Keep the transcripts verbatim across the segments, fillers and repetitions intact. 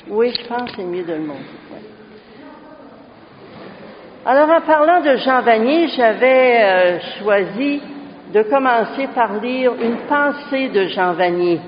Oui, je pense que c'est mieux de le montrer. Ouais. Alors, en parlant de Jean Vanier, j'avais euh, choisi de commencer par lire une pensée de Jean Vanier.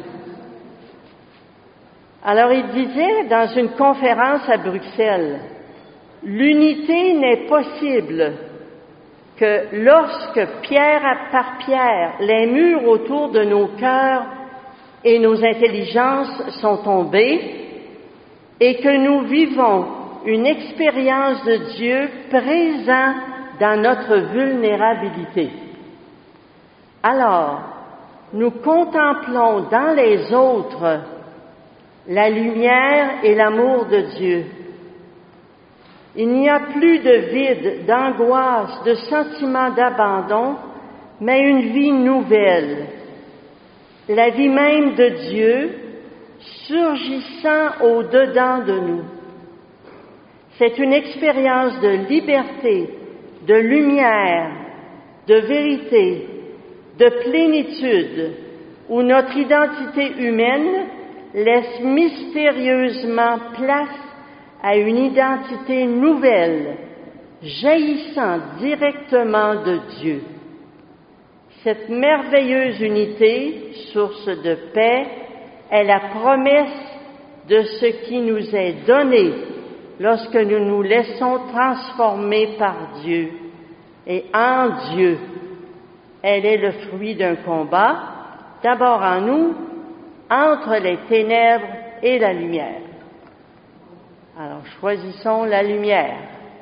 Alors, il disait dans une conférence à Bruxelles, « L'unité n'est possible que lorsque, pierre par pierre, les murs autour de nos cœurs et nos intelligences sont tombés et que nous vivons une expérience de Dieu présent dans notre vulnérabilité. Alors, nous contemplons dans les autres la lumière et l'amour de Dieu. Il n'y a plus de vide, d'angoisse, de sentiment d'abandon, mais une vie nouvelle. La vie même de Dieu surgissant au-dedans de nous. C'est une expérience de liberté, de lumière, de vérité, de plénitude, où notre identité humaine laisse mystérieusement place à une identité nouvelle, jaillissant directement de Dieu. Cette merveilleuse unité, source de paix, est la promesse de ce qui nous est donné lorsque nous nous laissons transformer par Dieu. Et en Dieu, elle est le fruit d'un combat, d'abord en nous, entre les ténèbres et la lumière. Alors, choisissons la lumière.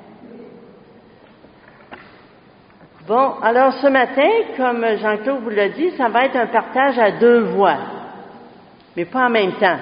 Bon, alors ce matin, comme Jean-Claude vous l'a dit, ça va être un partage à deux voix, mais pas en même temps.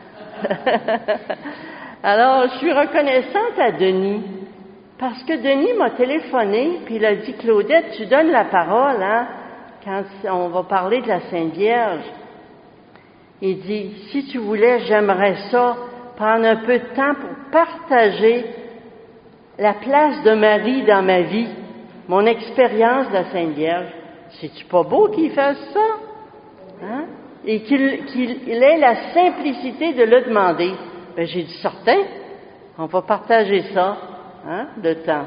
Alors, je suis reconnaissante à Denis, parce que Denis m'a téléphoné, puis il a dit, Claudette, tu donnes la parole, hein, quand on va parler de la Sainte Vierge. Il dit, si tu voulais, j'aimerais ça, prendre un peu de temps pour partager la place de Marie dans ma vie, mon expérience de la Sainte Vierge. C'est-tu pas beau qu'il fasse ça? Hein? Et qu'il, qu'il ait la simplicité de le demander. Ben, j'ai dit, certain, on va partager ça, hein, le temps.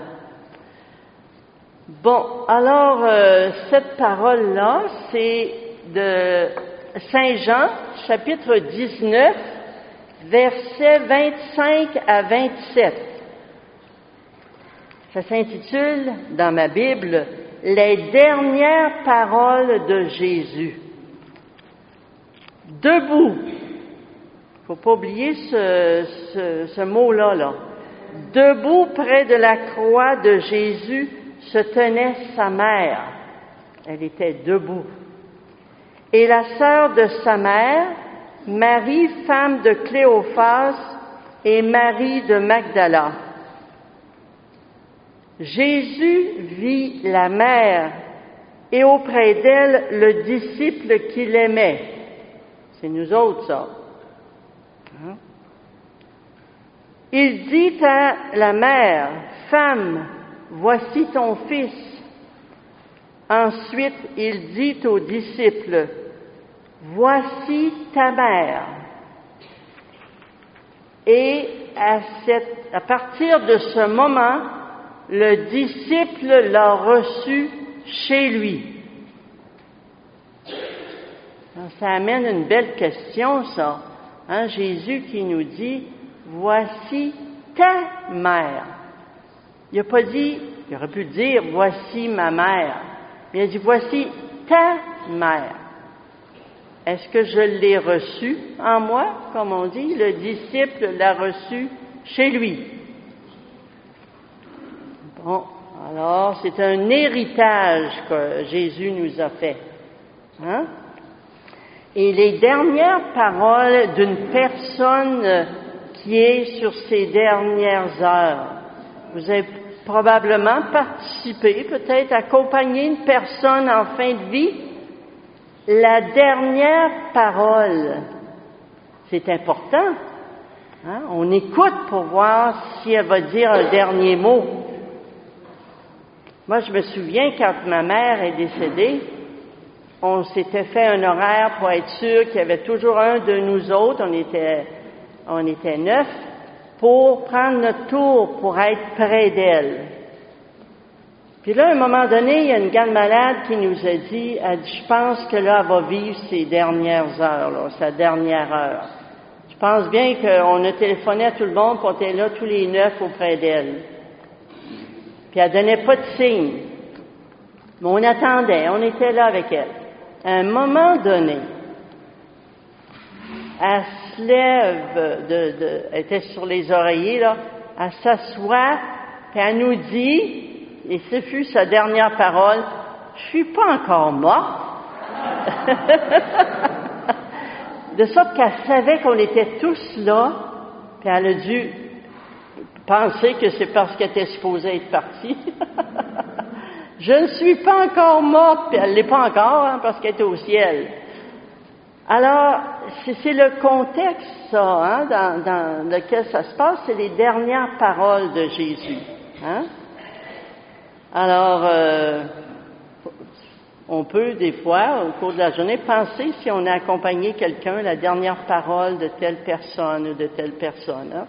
Bon, alors, euh, cette parole-là, c'est de Saint Jean, chapitre dix-neuf, versets vingt-cinq à vingt-sept. Ça s'intitule, dans ma Bible, « Les dernières paroles de Jésus ». Debout, il ne faut pas oublier ce, ce, ce mot-là, là. Debout près de la croix de Jésus se tenait sa mère. Elle était debout. Et la sœur de sa mère, Marie, femme de Cléophas, et Marie de Magdala. Jésus vit la mère et auprès d'elle le disciple qu'il aimait. C'est nous autres, ça. Hein? Il dit à la mère, « Femme, voici ton fils. » Ensuite, il dit aux disciples, « Voici ta mère. » Et à, cette, à partir de ce moment, le disciple l'a reçu chez lui. Alors, ça amène une belle question, ça. Hein, Jésus qui nous dit, « Voici ta mère. » Il n'a pas dit, il aurait pu dire, « Voici ma mère. » Mais il a dit, « Voici ta mère. » Est-ce que je l'ai reçu en moi, comme on dit? Le disciple l'a reçu chez lui. Bon, alors, c'est un héritage que Jésus nous a fait. Hein? Et les dernières paroles d'une personne qui est sur ses dernières heures. Vous avez probablement participé, peut-être accompagné une personne en fin de vie. La dernière parole, c'est important. Hein? On écoute pour voir si elle va dire un dernier mot. Moi, je me souviens, quand ma mère est décédée, on s'était fait un horaire pour être sûr qu'il y avait toujours un de nous autres. On était on était neuf, pour prendre notre tour, pour être près d'elle. Puis là, à un moment donné, il y a une grande malade qui nous a dit, elle dit, je pense que là, elle va vivre ses dernières heures, là, sa dernière heure. Je pense bien qu'on a téléphoné à tout le monde, puis on était là tous les neuf auprès d'elle. Puis elle donnait pas de signe. Mais on attendait, on était là avec elle. À un moment donné, elle se lève, de, de, elle était sur les oreillers, là, elle s'assoit, puis elle nous dit, et ce fut sa dernière parole, « Je suis pas encore morte. » De sorte qu'elle savait qu'on était tous là, puis elle a dû penser que c'est parce qu'elle était supposée être partie. « Je ne suis pas encore morte. » Puis elle l'est pas encore, hein, parce qu'elle est au ciel. Alors, c'est, c'est le contexte, ça, hein, dans, dans lequel ça se passe, c'est les dernières paroles de Jésus. Hein? Alors, euh, on peut, des fois, au cours de la journée, penser si on a accompagné quelqu'un, la dernière parole de telle personne ou de telle personne. Hein?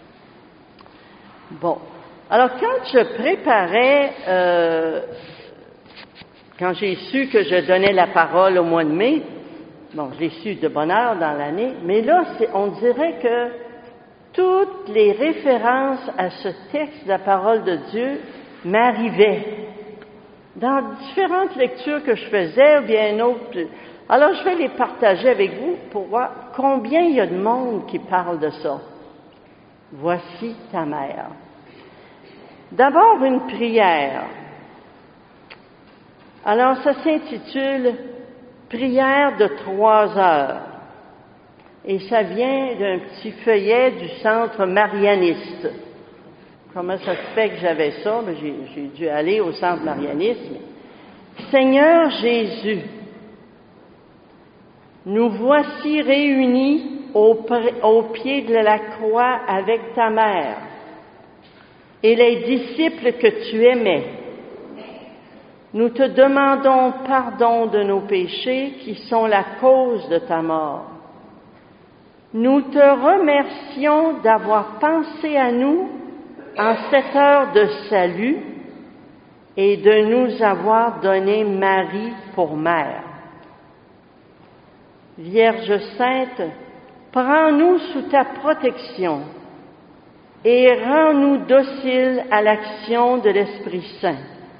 Bon. Alors, quand je préparais, euh, quand j'ai su que je donnais la parole au mois de mai, bon, je l'ai su de bonne heure dans l'année, mais là, c'est, on dirait que toutes les références à ce texte de la parole de Dieu m'arrivaient. Dans différentes lectures que je faisais, ou bien autres. Alors, je vais les partager avec vous pour voir combien il y a de monde qui parle de ça. Voici ta mère. D'abord, une prière. Alors, ça s'intitule Prière de trois heures. Et ça vient d'un petit feuillet du centre marianiste. Comment ça se fait que j'avais ça? Ben, j'ai, j'ai dû aller au centre marianisme. Seigneur Jésus, nous voici réunis au, au pied de la croix avec ta mère et les disciples que tu aimais. Nous te demandons pardon de nos péchés qui sont la cause de ta mort. Nous te remercions d'avoir pensé à nous en cette heure de salut et de nous avoir donné Marie pour mère. Vierge sainte, prends-nous sous ta protection et rends-nous dociles à l'action de l'Esprit Saint.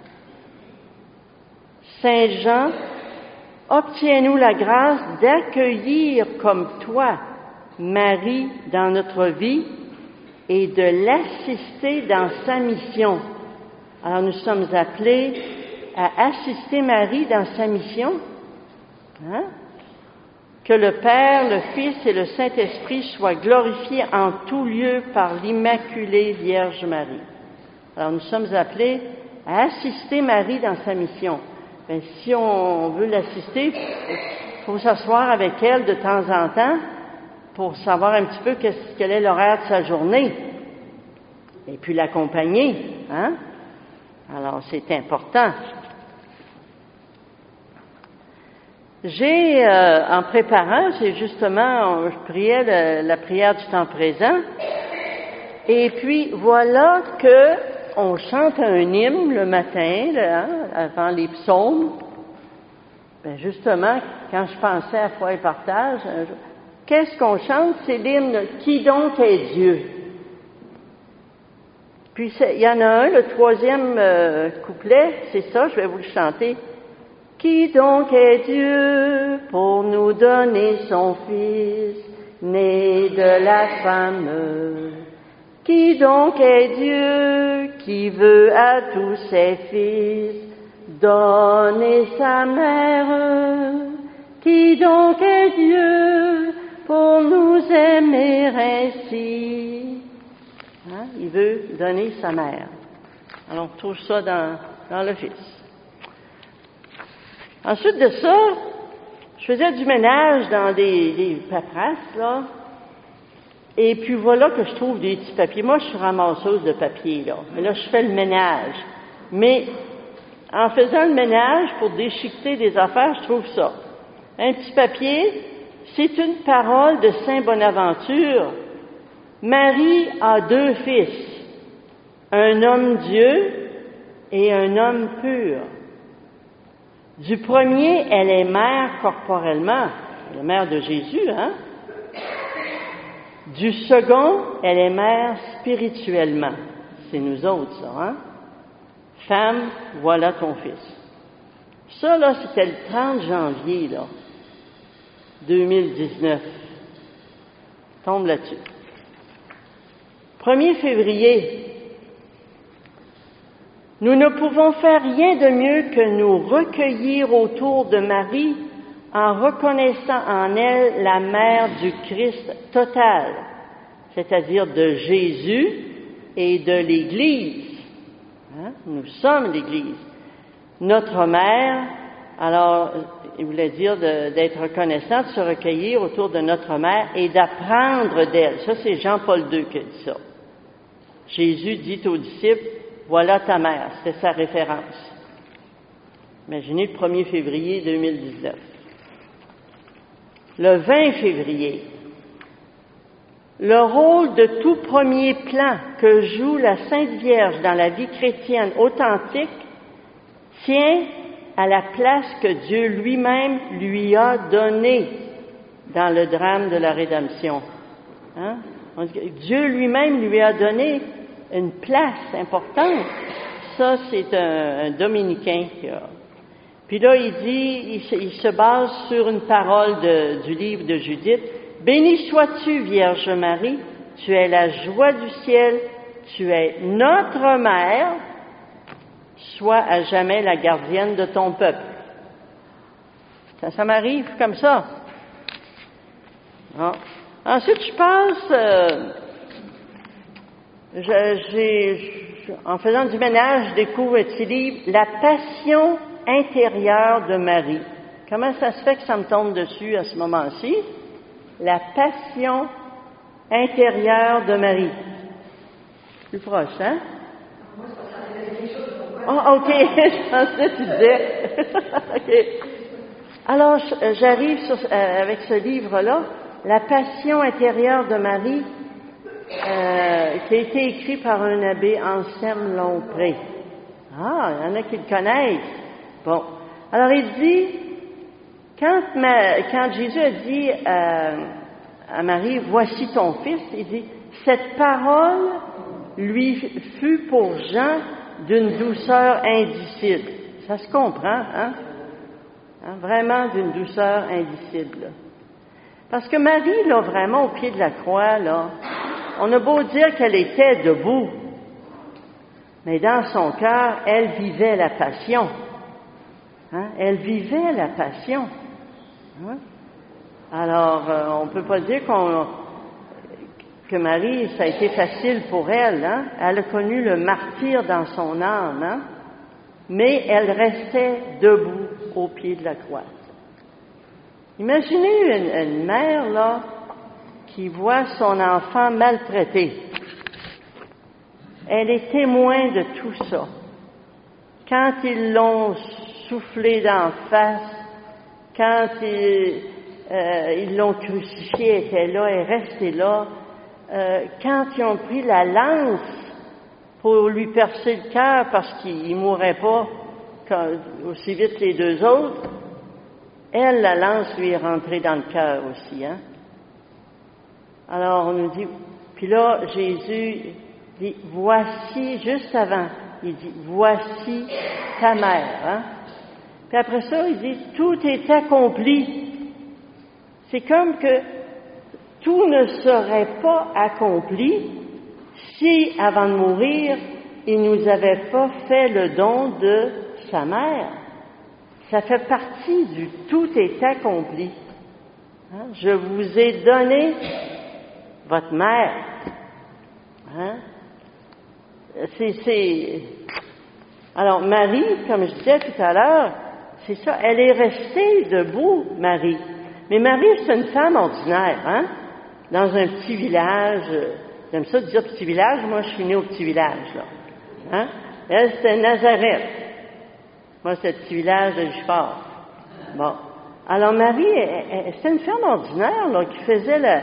Saint Jean, obtiens-nous la grâce d'accueillir comme toi Marie dans notre vie et de l'assister dans sa mission. Alors nous sommes appelés à assister Marie dans sa mission. Hein? Que le Père, le Fils et le Saint-Esprit soient glorifiés en tout lieu par l'Immaculée Vierge Marie. Alors nous sommes appelés à assister Marie dans sa mission. Ben, si on veut l'assister, il faut s'asseoir avec elle de temps en temps pour savoir un petit peu qu'est-ce, quel est l'horaire de sa journée. Et puis l'accompagner. Hein? Alors c'est important. J'ai, euh, en préparant, c'est justement, je priais la, la prière du temps présent, et puis voilà que on chante un hymne le matin, là, hein, avant les psaumes. Ben justement, quand je pensais à foi et partage, qu'est-ce qu'on chante? C'est l'hymne « Qui donc est Dieu ?» Puis il y en a un, le troisième euh, couplet, c'est ça, je vais vous le chanter. « Qui donc est Dieu pour nous donner son Fils, né de la femme? Qui donc est Dieu qui veut à tous ses fils donner sa mère? Qui donc est Dieu pour nous aimer ainsi? » Hein? Il veut donner sa mère. Alors on trouve ça dans, dans le Fils. Ensuite de ça, je faisais du ménage dans des, des paperasses, là. Et puis voilà que je trouve des petits papiers. Moi, je suis ramasseuse de papier, là. Mais là, je fais le ménage. Mais en faisant le ménage pour déchiqueter des affaires, je trouve ça. Un petit papier, c'est une parole de Saint Bonaventure Marie a deux fils, un homme Dieu et un homme pur. Du premier, elle est mère corporellement, la mère de Jésus, hein? Du second, elle est mère spirituellement. C'est nous autres, ça, hein? Femme, voilà ton fils. Ça, là, c'était le trente janvier, là, deux mille dix-neuf. Tombe là-dessus. premier février. Nous ne pouvons faire rien de mieux que nous recueillir autour de Marie en reconnaissant en elle la mère du Christ total, c'est-à-dire de Jésus et de l'Église. Hein? Nous sommes l'Église. Notre mère, alors, il voulait dire de, d'être reconnaissant, de se recueillir autour de notre mère et d'apprendre d'elle. Ça, c'est Jean-Paul deux qui a dit ça. Jésus dit aux disciples, voilà ta mère, c'était sa référence. Imaginez le premier février deux mille dix-neuf. Le vingt février, le rôle de tout premier plan que joue la Sainte Vierge dans la vie chrétienne authentique tient à la place que Dieu lui-même lui a donnée dans le drame de la rédemption. Hein? Dieu lui-même lui a donné une place importante. Ça, c'est un, un dominicain qui a. Puis là, il dit, il se, il se base sur une parole de, du livre de Judith. Bénie sois-tu, Vierge Marie, tu es la joie du ciel, tu es notre mère, sois à jamais la gardienne de ton peuple. Ça, ça m'arrive comme ça. Bon. Ensuite, je pense, euh, je, j'ai, je, en faisant du ménage, je découvre un petit livre, La Passion intérieure de Marie. Comment ça se fait que ça me tombe dessus à ce moment-ci? La Passion intérieure de Marie. Plus proche, hein? Oh, OK, je pensais que tu disais. OK. Alors, j'arrive sur, euh, avec ce livre-là, La Passion intérieure de Marie, euh, qui a été écrit par un abbé Anselme Lompré. Ah, il y en a qui le connaissent. Bon. Alors, il dit, quand, ma, quand Jésus a dit euh, à Marie, voici ton fils, il dit, cette parole lui fut pour Jean d'une douceur indicible. Ça se comprend, hein? hein? Vraiment d'une douceur indicible. Parce que Marie, là, vraiment au pied de la croix, là, on a beau dire qu'elle était debout, mais dans son cœur, elle vivait la passion. Hein? Elle vivait la passion. Hein? Alors, euh, on ne peut pas dire qu'on, que Marie, ça a été facile pour elle. Hein? Elle a connu le martyre dans son âme, hein? Mais elle restait debout au pied de la croix. Imaginez une, une mère, là, qui voit son enfant maltraité. Elle est témoin de tout ça. Quand ils l'ont soufflé d'en face, quand ils, euh, ils l'ont crucifiée, elle était là, elle est restée là. Euh, quand ils ont pris la lance pour lui percer le cœur parce qu'il ne mourrait pas quand, aussi vite que les deux autres, elle, la lance lui est rentrée dans le cœur aussi. Hein? Alors on nous dit, puis là, Jésus dit, voici, juste avant, il dit, voici ta mère. Hein? Puis après ça, il dit, tout est accompli. C'est comme que tout ne serait pas accompli si, avant de mourir, il nous avait pas fait le don de sa mère. Ça fait partie du tout est accompli. Hein? Je vous ai donné votre mère. Hein? C'est, c'est... Alors, Marie, comme je disais tout à l'heure, c'est ça, elle est restée debout, Marie. Mais Marie, c'est une femme ordinaire, hein? Dans un petit village, j'aime ça dire petit village, moi je suis née au petit village, là. Hein? Elle, c'était Nazareth. Moi, c'est le petit village de Lichefort. Bon. Alors, Marie, elle, elle, c'était une femme ordinaire, là, qui faisait la,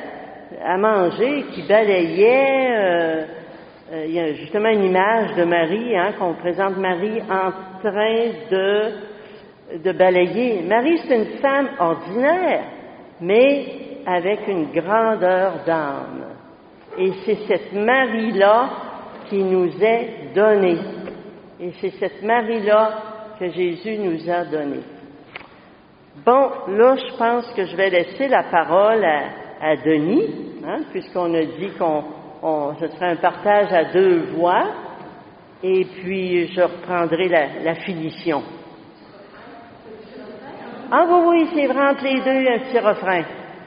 à manger, qui balayait. Euh, euh, il y a justement une image de Marie, hein, qu'on présente Marie en train de, de balayer. Marie, c'est une femme ordinaire, mais avec une grandeur d'âme. Et c'est cette Marie-là qui nous est donnée. Et c'est cette Marie-là que Jésus nous a donnée. Bon, là, je pense que je vais laisser la parole à, à Denis, hein, puisqu'on a dit qu'on on, ce serait un partage à deux voix, et puis je reprendrai la, la finition. Ah oui, oui, c'est vrai, entre les deux, un petit refrain.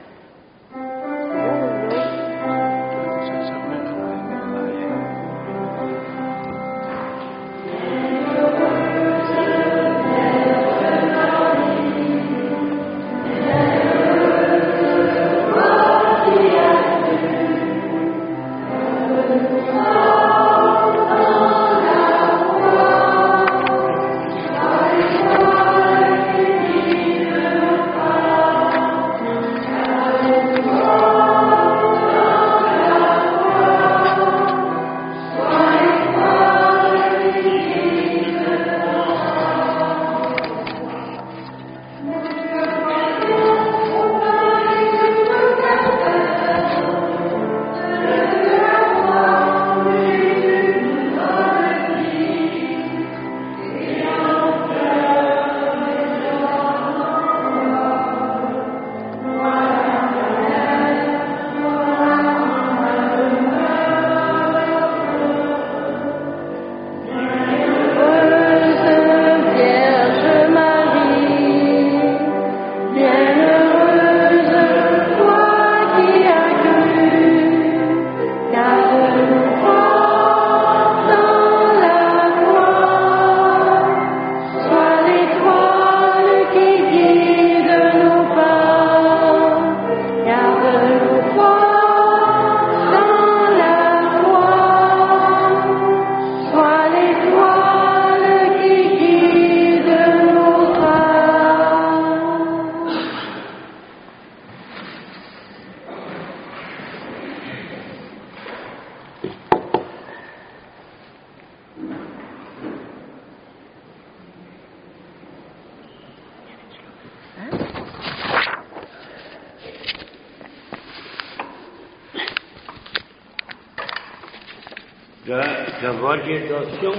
J'avais l'intention,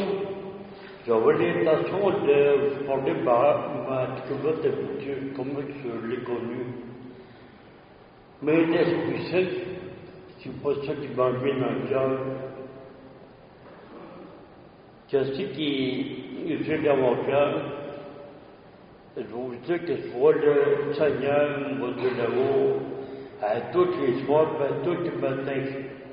j'avais l'intention de parler par ma trouvaille d'habitude, comme je l'ai connue. Mais l'Esprit Saint, c'est pas ça qui m'a mis dans le cœur. Qu'est-ce qui est dans mon cœur? Je vous dire que je vois le Seigneur, moi, de là-haut, à tous les soirs, à tous les matins.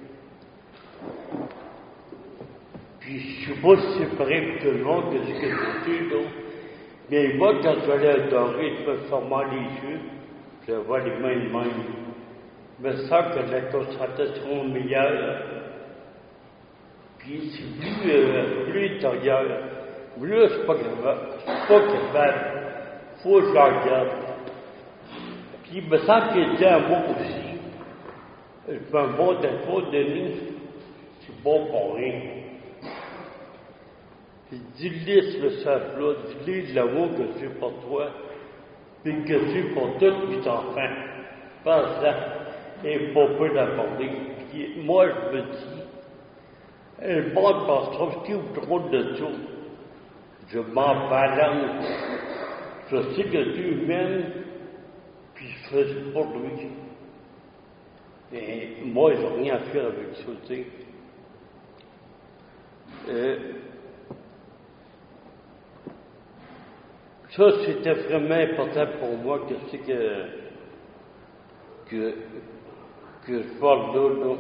Puis je ne suis pas si séparé pour tout le monde que ce que je suis, donc. Mais moi, quand je allais adorer, je me fermais les yeux, je vois les mains de même. Je me sens que la concentration est meilleure. Puis c'est plus, euh, plus intérieur. Mais là, je ne suis pas capable. Je suis pas capable. Il faut que je la regarde. Puis il me semble qu'il était un mot aussi. Je fais un bon défaut de nous. C'est bon pour rien. Dis-lui le sable-là, dis-lui l'amour que j'ai pour toi, puis que j'ai pour tous mes enfants. Pense-là, et pas peu d'aborder. Moi, je me dis, un bon pasteur qui ouvre trop de tout, je m'en balance. Je sais que Dieu m'aime, puis je fais ça pour lui. Et moi, je n'ai rien à faire avec ça, tu sais. Euh, Ça, c'était vraiment important pour moi que c'est que, que, que je parle là, là.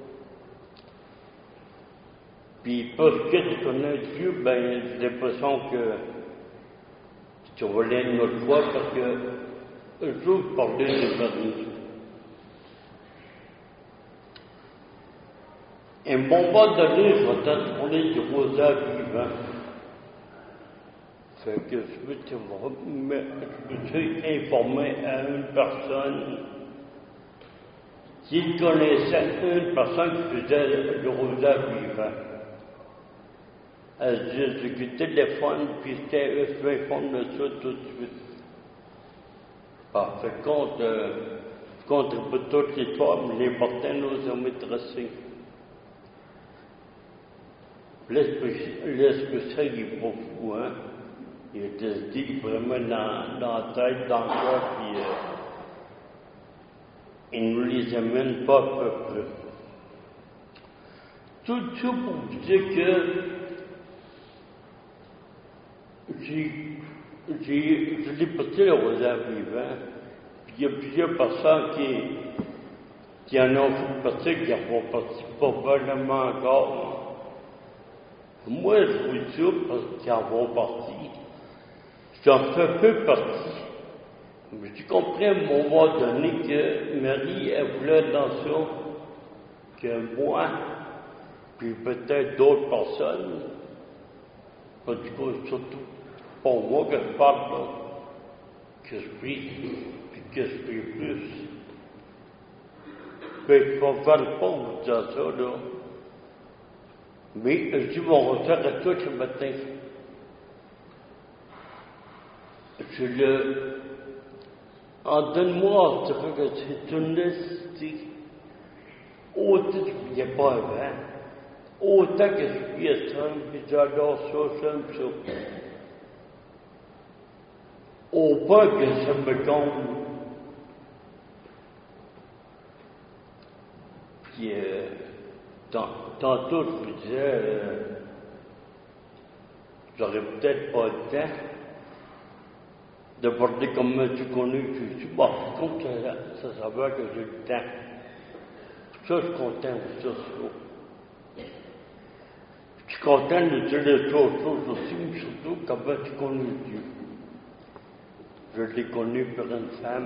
Puis parce que tu connais Dieu, ben, j'ai l'impression que tu vas aller une autre fois parce que un jour, je parlais de Marie. Et à un moment donné, je vais te parler du rosaire vivant. Fait que je me suis informé à une personne S'il connaissait une personne qui faisait le rosaire vivant, elle disait que le téléphone, puis c'était eux qui informent de ça tout de suite. Par contre, euh, contre toute l'histoire, mais l'important, nous avons tracé. L'Esprit Saint, il est pas fou, hein? Il était dit vraiment dans, dans la tête, dans le corps, puis euh, il ne nous les amène pas à peu près. Tout ça pour vous dire que j'ai, j'ai, je l'ai porté le rosaire vivant, puis il y a plusieurs personnes qui, qui en ont fait partie, qui n'en font partie probablement encore. Moi, je vous dis ça parce qu'ils en font partie. J'en fais un peu partie. Mais j'ai compris à un moment donné que Marie, elle voulait être dans ça, que moi, puis peut-être d'autres personnes, en tout cas, surtout pour moi que je parle, là, que je prie, puis que je prie plus. Mais il faut faire le pas vous dire ça, là. Mais je dis mon rosaire à toi ce matin. Je le. En donne-moi, je dirais que c'est une nécessité. Autant que je ne priais pas avant, autant que je priais ça, puis j'adore ça, j'aime ça. Au point que ça me comble. Puis, euh, tantôt, je vous disais, euh, j'aurais peut-être pas le temps de parler comme tu connais Jésus. Bon, par contre, ça, ça s'avère que j'ai le temps. Pour ça, je suis content de ça. Je suis content de dire les autres choses aussi, mais surtout comment tu connais Dieu. Je l'ai connu par une femme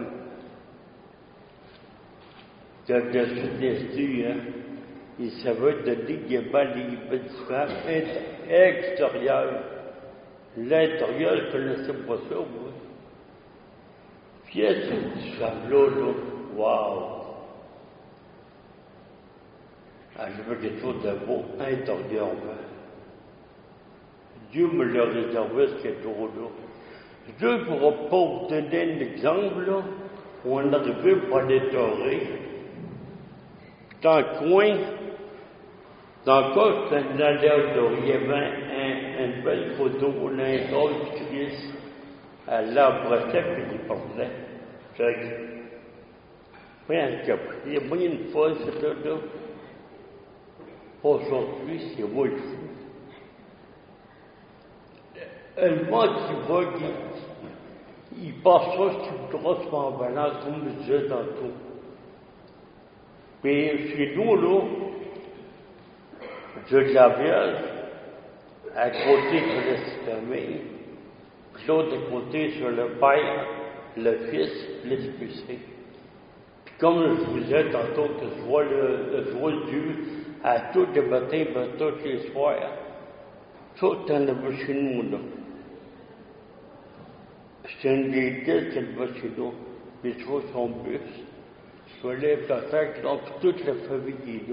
qui a décidé, hein. Il savait de dire qu'il y avait les petites femmes extérieures. L'intérieur, je ne connaissais pas ça, moi. Puis elle, cette femme-là, là, waouh! Ah, j'avais quelque chose de beau intérieurement. Dieu me l'a réservé, ce jour-là. Dieu ne pourra pas vous donner un exemple, là, où on arrivait pour aller dorer. Dans le coin, dans le cas, c'est un allée dorer, il y avait un, une belle photo, un corps du Christ. Elle l'embrassait puis il parlait. Oui, il y a moyen une fois, c'est là, là. Aujourd'hui, c'est moi le fou. Le monde qui va, il, il passe ça sur le droit en balance, comme je disais tantôt. Mais chez nous, là, Dieu de la Vierge, à côté de la famille, puis l'autre côté sur le Père, le Fils, l'Esprit Saint. Puis comme je vous disais tantôt que je vois le, je vois Dieu à tous les matins, à tous les soirs, ça, t'en as chez nous, là. C'est une déité qu'elle va chez nous. Mais tu vois son bus, je lève la tête, donc toute la famille est là.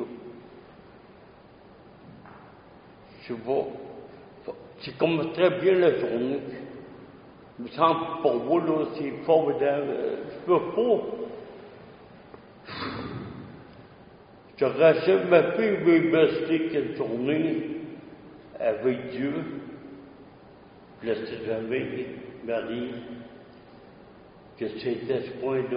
Tu vois, c'est comme très bien la journée. Il me semble pour vous, là, c'est formidable. Je peux pas. Je rachète ma fille, mais il me restait quelle journée avec Dieu. Je ne sais jamais, Marie, que c'était ce point-là.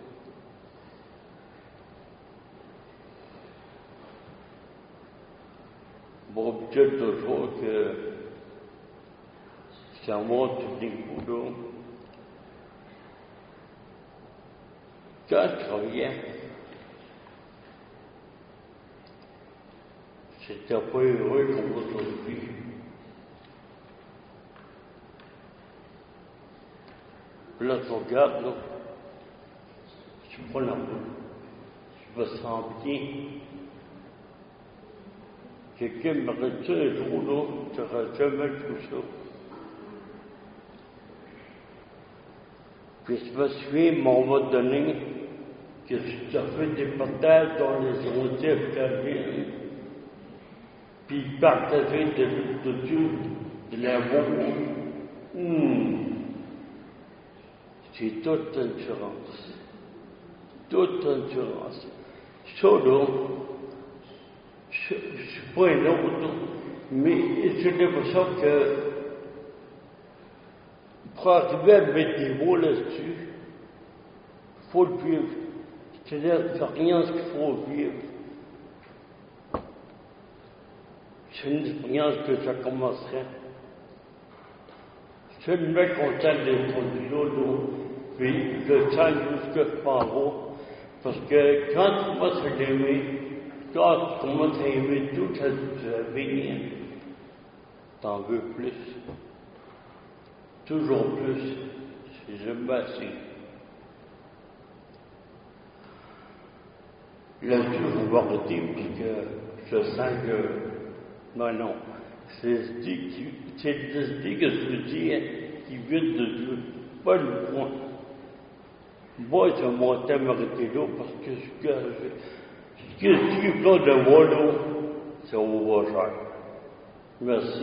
Bon, peut-être toujours que ça monte tout d'un coup, là. Quand je travaillais, j'étais pas heureux comme aujourd'hui. Là, tu regardes, là, je suis pas là, je me sens bien. Quelqu'un m'aurait dit un jour, là, tu n'aurais jamais tout ça. Puis je me souviens, on m'a donné que tu as fait des partages dans les onzièmes carrières, puis partager de, de Dieu, de l'amour. Mmh. C'est toute assurance. Toute assurance. Ça, là, je ne suis pas un autre, mais j'ai l'impression que pour arriver à mettre des mots là-dessus, il faut le vivre. C'est-à-dire l'expérience qu'il faut vivre. C'est une expérience que ça commencerait. Je suis tellement content d'être là, là, puis je sens jusque par haut, parce que quand tu commences à l'aimer, quand tu commences à aimer tout ça va venir, t'en veux plus. Toujours plus. C'est jamais assez. Là-dessus, je vais arrêter parce que je sens que, non, non, c'est ce dit que je dis hein, qui vient de Dieu, pas le point. Moi, je montais à m'arrêter là parce que ce que ce que je suis plein de moi là, ça va cher. Merci.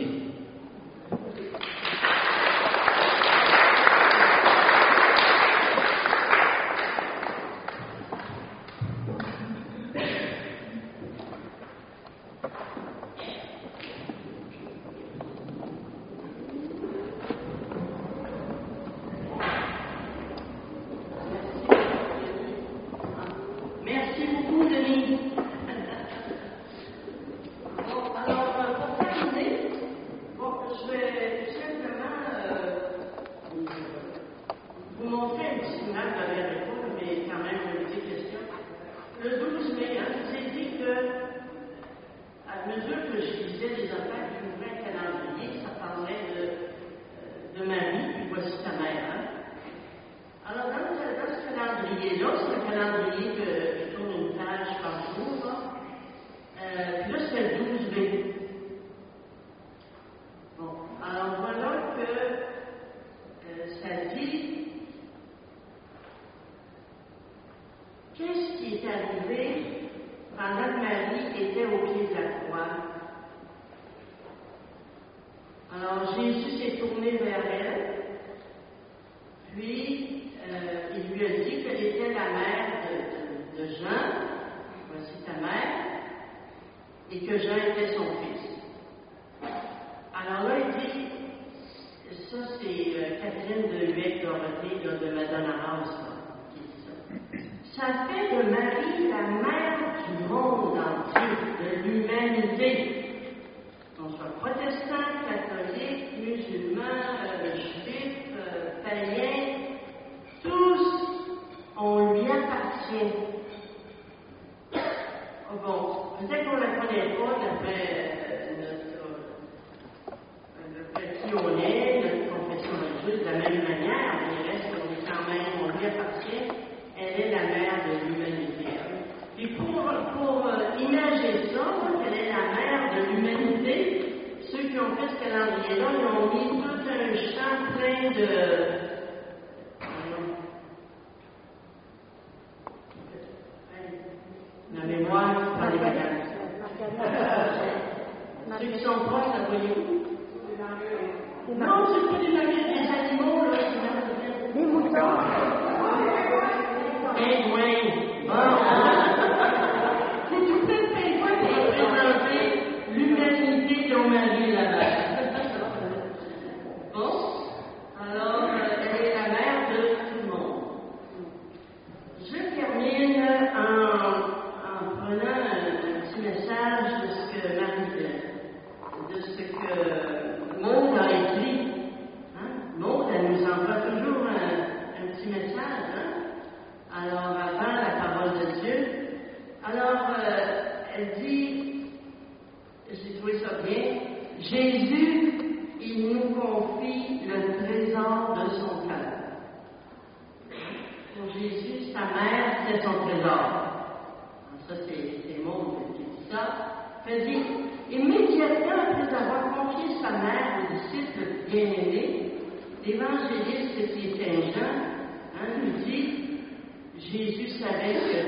L'évangéliste qui est Saint Jean, hein, nous dit, Jésus savait que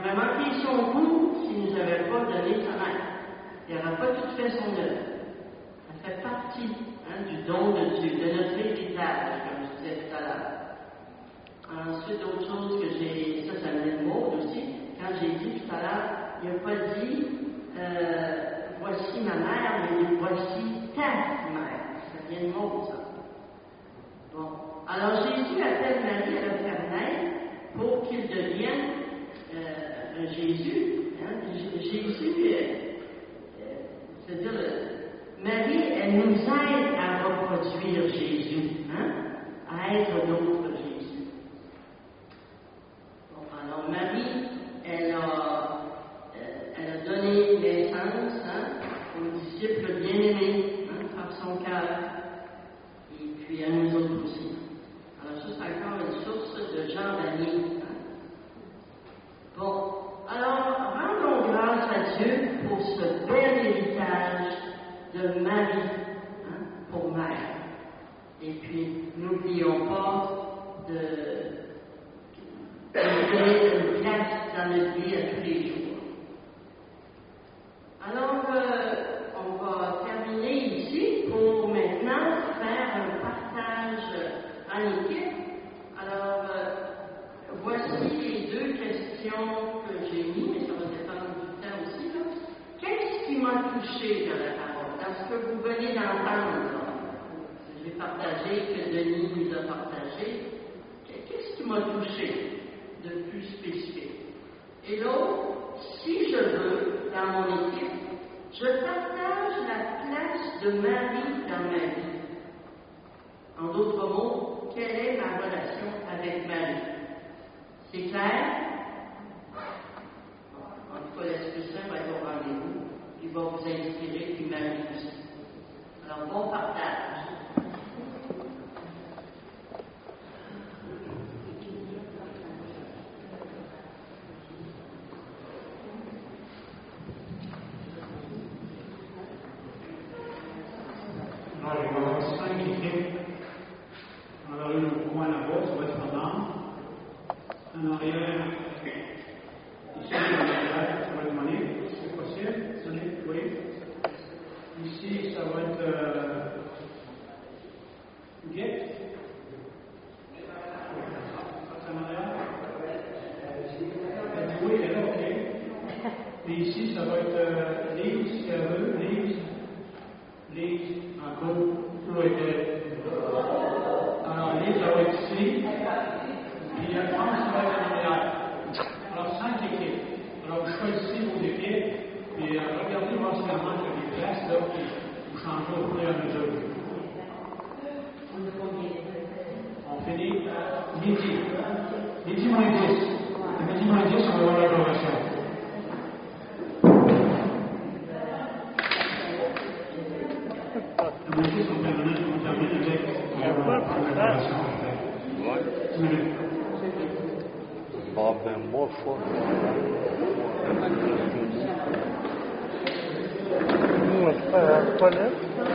aurait manqué son goût s'il ne nous avait pas donné sa mère. Il n'aurait pas tout fait son œuvre. Ça fait partie hein, du don de Dieu, de notre héritage, comme je disais tout à l'heure. Ensuite, autre chose que j'ai, ça, ça me mot aussi, quand j'ai dit tout à l'heure, il n'a pas dit euh, voici ma mère, mais il dit voici ta mère. Ça vient de mot, ça. Bon. Alors Jésus appelle Marie à le faire naître pour qu'il devienne euh, Jésus. Hein? Jésus, euh, euh, c'est-à-dire, euh, Marie, elle nous aide à reproduire Jésus, hein? À être notre Jésus. Bon, alors Marie, elle a, euh, elle a donné naissance hein, aux disciples bien-aimés hein, par son cœur, et puis à nous autres aussi. Alors ça, c'est encore une source de Jean d'année. Hein? Bon, alors rendons grâce à Dieu pour ce bel héritage de Marie hein, pour mère. Et puis, n'oublions pas de, de donner une place dans notre vie à tous les jours. Alors, euh, on va terminer ici pour maintenant faire un partage en équipe. Alors, euh, voici les deux questions que j'ai mises, mais ça va dépendre du temps aussi. Là. Qu'est-ce qui m'a touché dans la parole? Dans ce que vous venez d'entendre, là? J'ai partagé, que Denis nous a partagé. Qu'est-ce qui m'a touché de plus spécifique? Et l'autre, si je veux, dans mon équipe, je partage la place de Marie dans ma vie. En d'autres mots, quelle est ma relation avec Marie? C'est clair? En tout cas, l'Esprit Saint va être au rendez-vous. Il va vous inspirer, puis Marie aussi. Alors, bon partage. Alors, il va y avoir cinq équipes. Alors, une au coin là-bas, ça va être en bas. En arrière, ici, en arrière, ça va être monnaie. C'est possible? Monnaie? Oui. Ici, ça va être euh, guette. En arrière. Oui, elle est là, ok. Et ici, ça va être euh, livre, si elle veut, livre. Livre, en gros, où était. Alors, livre, ça va être ici. Puis, la France, ça va être en arrière. Alors, cinq équipes. Alors, vous choisissez vos équipes. Et euh, regardez voir si vraiment il y a des places là, puis vous changez au fur et à mesure. On finit midi. Midi moins dix. À midi moins dix, on va voir la progression. À midi dix, on termine, on termine avec la progression. Une minute. Bon, ben, moi, faut. Nous, on se fait à la toilette.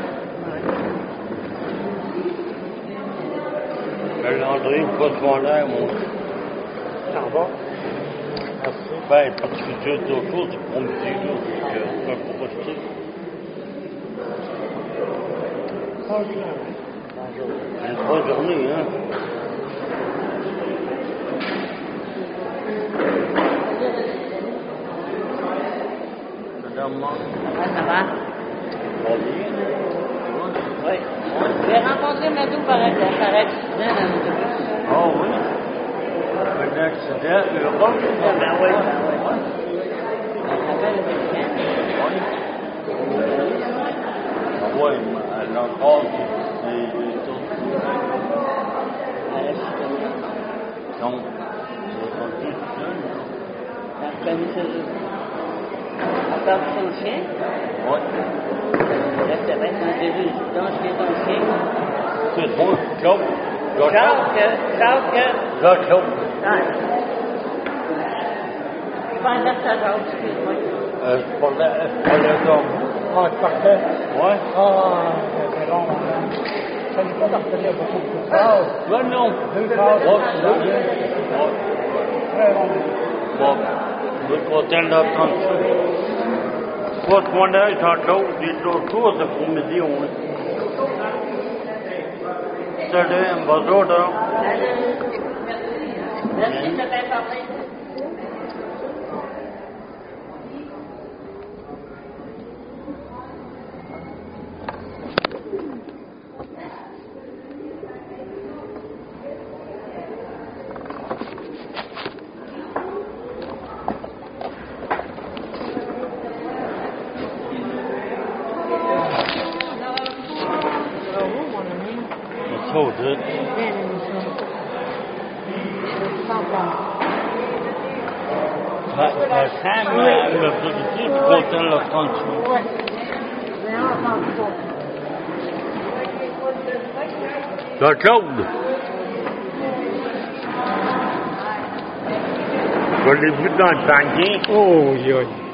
Ben, Landry, pas de mon air, mon. Ça va? Merci. Ben, parce que j'ai d'autres choses pour me dire, là, que je peux pas projeter. Bonjour. Une bonne journée, hein. Madame Marc. Ouais, ça va? Ça va bien? Oui. J'ai rencontré Madou par, par accident dans l'autobus. Ah oui? Un accident, Europe? Ah, ben oui, ben oui. Elle s'appelle Christian. Oui. Ah oui, elle a encore des, des trucs. Elle a chuté. Donc, c'est un peu tout seul, non? Elle a reconnu ses yeux. Elle part son chien. Oui. Là, c'est vrai, quand j'ai vu donc chez ton chien. C'est bon, Claude. Jacques, Jacques. Jacques, Claude. Ah. Je pensais que ça Jacques, excuse-moi. Euh, je parlais, je parlais d'homme. Ah, tu partais? Ouais. Ah, c'est long. Ça n'est pas partenaire beaucoup de phrases. Ben non. Deux phrases. Ouais, Deux. ouais. Très long. Bon. Le côté de l'attention. Pour mon âge, j'adore des autour de l'après-midi. Salut, bonjour. Merci de t'informer. Hold it. La, la femme elle me positive pour l'attention. La Claude. Je l'ai vu dans le panier. Oh, oui, oui.